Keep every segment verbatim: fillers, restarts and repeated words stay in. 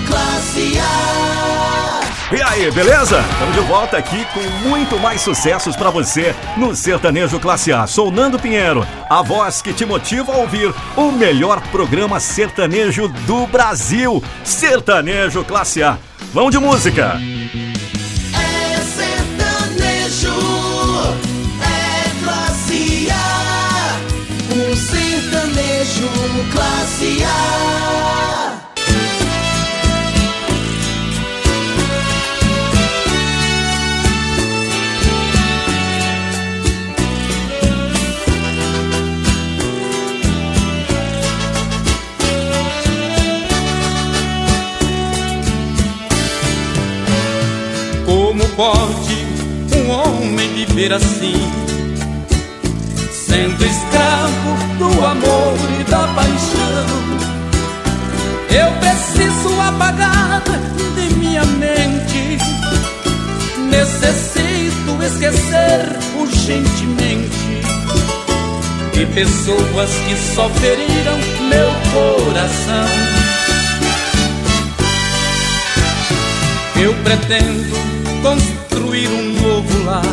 Classe A. E aí, beleza? Estamos de volta aqui com muito mais sucessos pra você no Sertanejo Classe A. Sou Nando Pinheiro, a voz que te motiva a ouvir o melhor programa sertanejo do Brasil, Sertanejo Classe A. Vamos de música! É sertanejo, é classe A, um sertanejo classe A. Como pode um homem viver assim, sendo escravo do amor e da paixão? Eu preciso apagar de minha mente, necessito esquecer urgentemente de pessoas que só feriram meu coração. Eu pretendo construir um novo lar,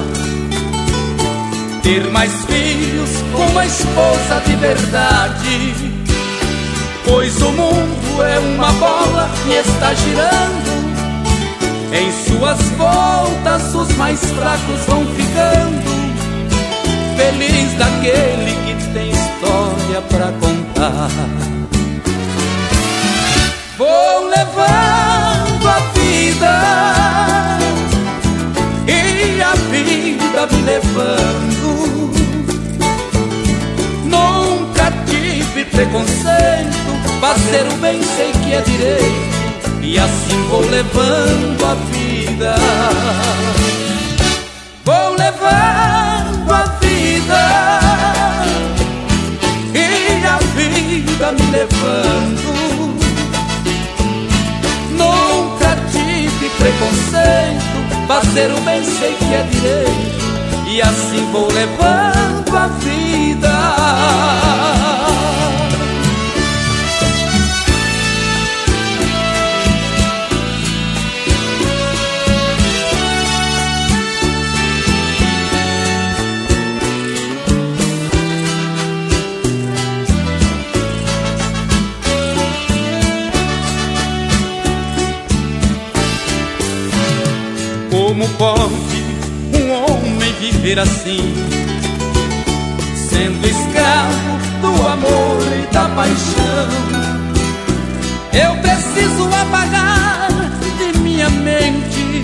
ter mais filhos com uma esposa de verdade, pois o mundo é uma bola e está girando. Em suas voltas os mais fracos vão ficando. Feliz daquele que tem história pra contar. Vou levando a vida e a vida me levando. Nunca tive preconceito, fazer o bem sei que é direito, e assim vou levando a vida. Vou levando a vida e a vida me levando. Nunca tive preconceito, fazer o bem sei que é direito, e assim vou levando a vida. Como pode um homem viver assim, sendo escravo do amor e da paixão? Eu preciso apagar de minha mente,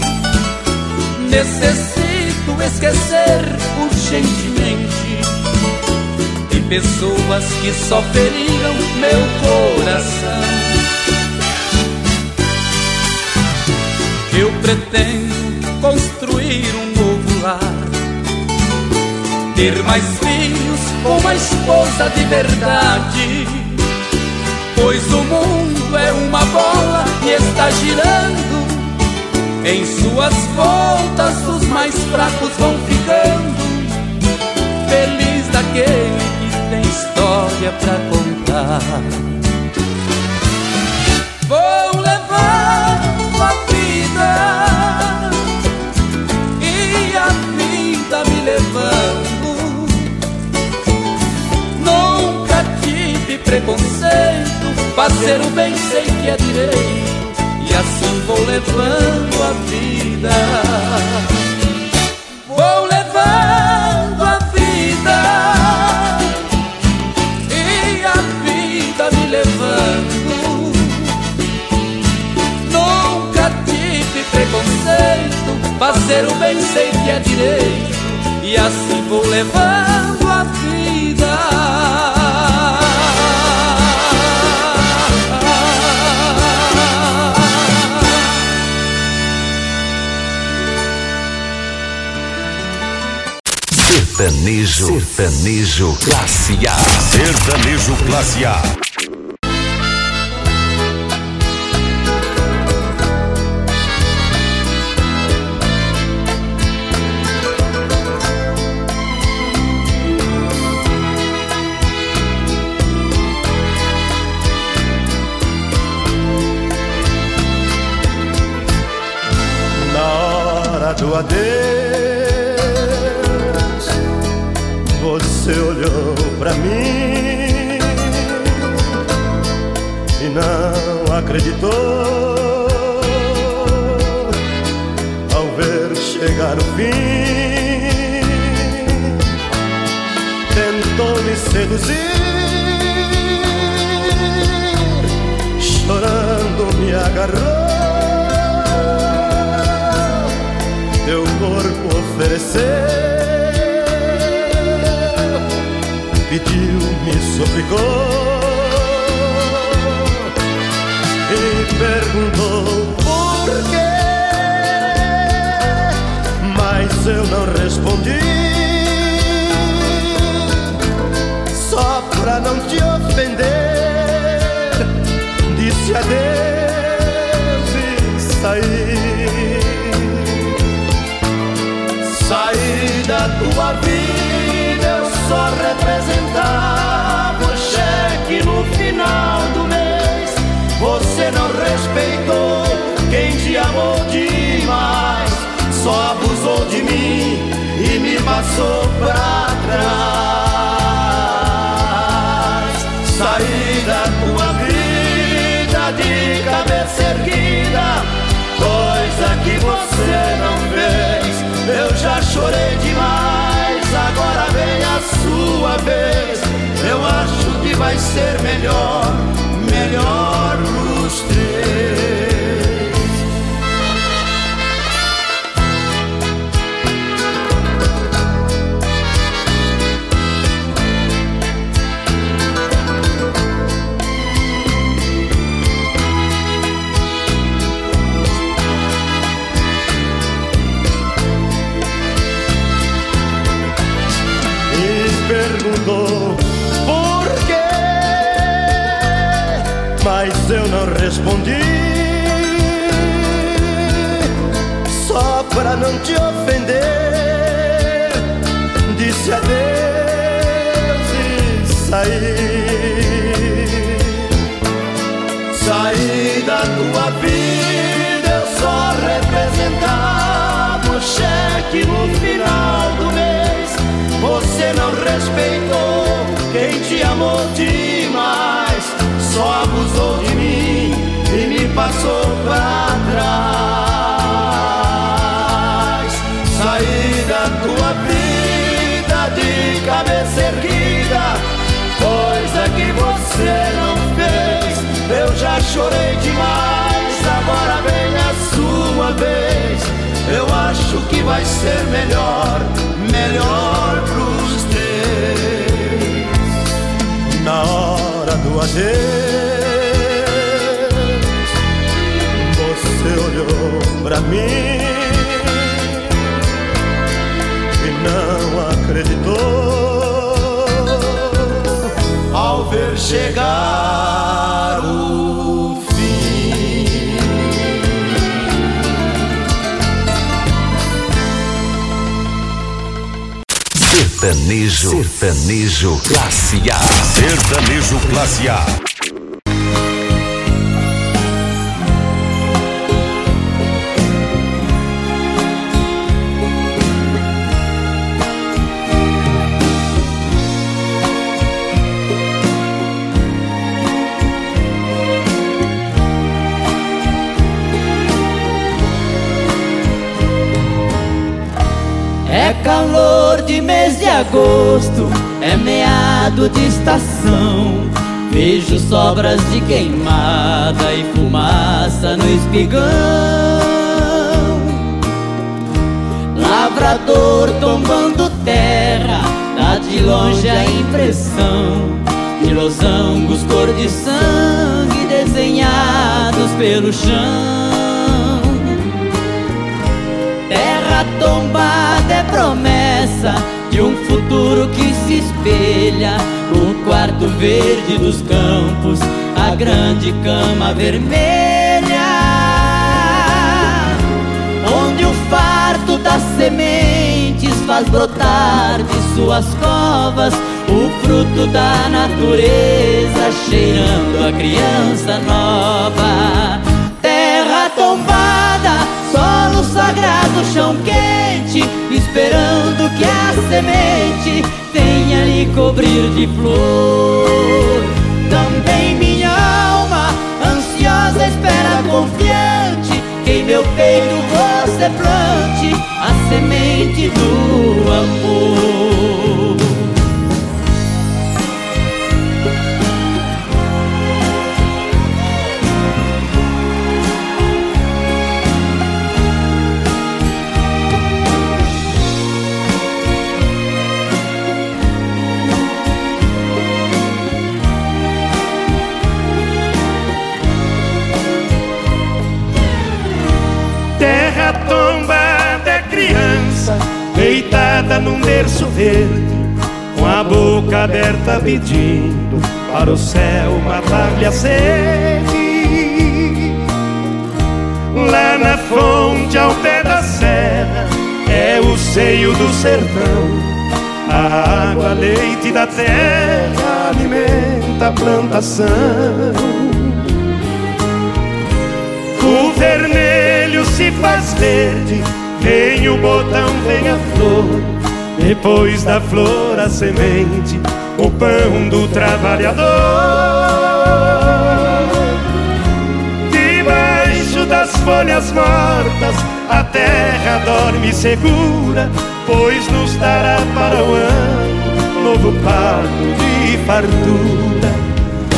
necessito esquecer urgentemente de pessoas que só feriram meu coração. Eu pretendo construir um novo lar, ter mais filhos com uma esposa de verdade, pois o mundo é uma bola e está girando. Em suas voltas os mais fracos vão ficando. Feliz daquele que tem história pra contar. Vou levando a vida me levando. Nunca tive preconceito, fazer o bem sei que é direito, e assim vou levando a vida. Vou levando a vida e a vida me levando. Nunca tive preconceito, fazer o bem sei que é direito, e assim vou levando a vida. Sertanejo, sertanejo classe A. Sertanejo Classe A. do adeus, você olhou pra mim e não acreditou ao ver chegar o fim. Tentou me seduzir, chorando me agarrou, teu corpo ofereceu, pediu, me suplicou e perguntou por quê, mas eu não respondi, só pra não te ofender, disse adeus e saí. Saí da tua vida, eu só representava o cheque no final do mês. Você não respeitou quem te amou demais, só abusou de mim e me passou pra trás. Saí da tua vida de cabeça erguida, coisa que você não fez. Eu já chorei demais, agora vem a sua vez. Eu acho que vai ser melhor, melhor pros três. Perguntou por quê, mas eu não respondi, só pra não te ofender, disse adeus e saí. Saí da tua vida, eu só representava o cheque no final do mês. Você não respeitou quem te amou demais, só abusou de mim e me passou pra trás. Saí da tua vida de cabeça erguida, coisa que você não fez. Eu já chorei demais, agora vem a sua vez. Eu acho que vai ser melhor, melhor pros três. Na hora do adeus, você olhou pra mim e não acreditou ao ver chegar o Sertanejo, sertanejo classe A. Sertanejo classe A. É calor de mês de agosto, é meado de estação. Vejo sobras de queimada e fumaça no espigão. Lavrador tombando terra, dá de longe a impressão de losangos cor de sangue desenhados pelo chão. Terra tombada é promessa de um futuro que se espelha. O quarto verde dos campos, a grande cama vermelha, onde o farto das sementes faz brotar de suas covas o fruto da natureza, cheirando a criança nova. Terra tombada, solo sagrado, chão quente, esperando que a semente venha lhe cobrir de flor. Também minha alma, ansiosa, espera confiante, que em meu peito você plante a semente do amor. Terra tombada é criança, deitada num berço verde, com a boca aberta pedindo para o céu matar-lhe a sede. Lá na fonte ao pé da serra é o seio do sertão, a água, leite da terra alimenta a plantação. O vermelho se faz verde, vem o botão, vem a flor, depois da flor a semente, o pão do trabalhador. Debaixo das folhas mortas a terra dorme segura, pois nos dará para o ano novo parto de fartura.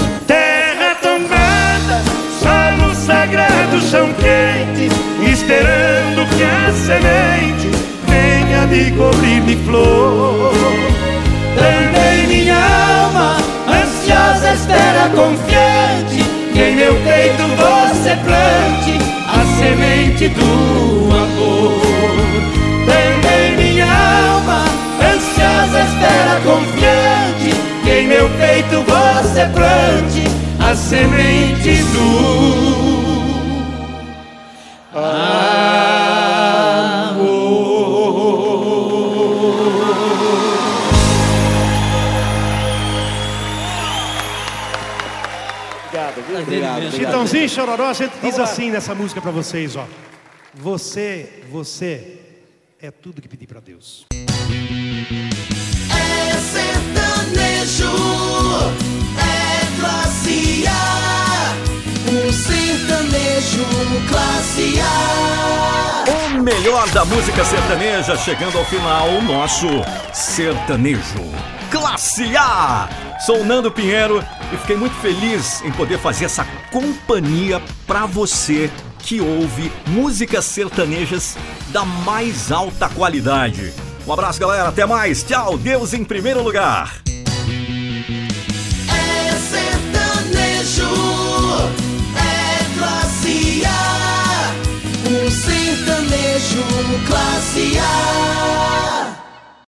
Sagrado, chão quente, esperando que a semente venha lhe cobrir de flor. Também minha alma, ansiosa, espera confiante, que em meu peito você plante a semente do amor. Também minha alma, ansiosa, espera confiante, que em meu peito você plante a semente do Obrigado. Chitãozinho Chororó, a gente diz assim nessa música pra vocês, ó. Você, você é tudo que pedi pra Deus. É sertanejo, é classe A, um sertanejo classe A. O melhor da música sertaneja chegando ao final, o nosso sertanejo classe A. Sou Nando Pinheiro e fiquei muito feliz em poder fazer essa companhia pra você que ouve músicas sertanejas da mais alta qualidade. Um abraço, galera, até mais, tchau, Deus em primeiro lugar.